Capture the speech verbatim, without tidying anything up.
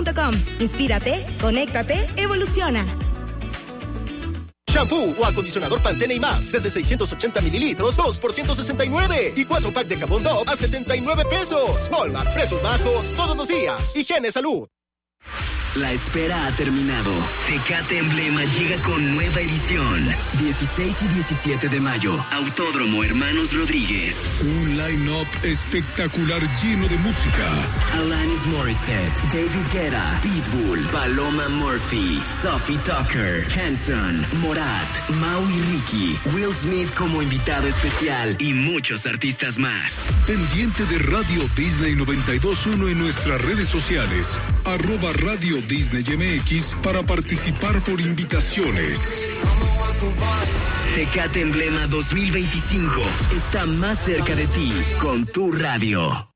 punto com. Inspírate, conéctate, evoluciona. Shampoo o acondicionador Pantene y más, desde seiscientos ochenta mililitros, dos por ciento sesenta y nueve. Y cuatro pack de jabón Dove a setenta y nueve pesos. Walmart, precios bajos todos los días. Higiene, salud. La espera ha terminado. Tecate Emblema llega con nueva edición. dieciséis y diecisiete de mayo. Autódromo Hermanos Rodríguez. Un line-up espectacular lleno de música. Alanis Morissette, David Guetta, Pitbull, Paloma Murphy, Sophie Tucker, Hanson, Morat, Maui Ricky, Will Smith como invitado especial y muchos artistas más. Pendiente de Radio Disney noventa y dos punto uno en nuestras redes sociales. Arroba Radio Disney M X para participar por invitaciones. Tecate Emblema dos mil veinticinco está más cerca de ti con tu radio.